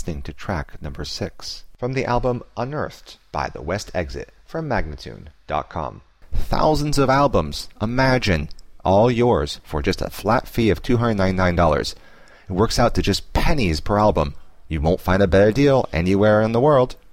listening to track number 6 from the album Unearthed by The West Exit from Magnatune.com. Thousands of albums, imagine, all yours for just a flat fee of $299. It works out to just pennies per album. You won't find a better deal anywhere in the world.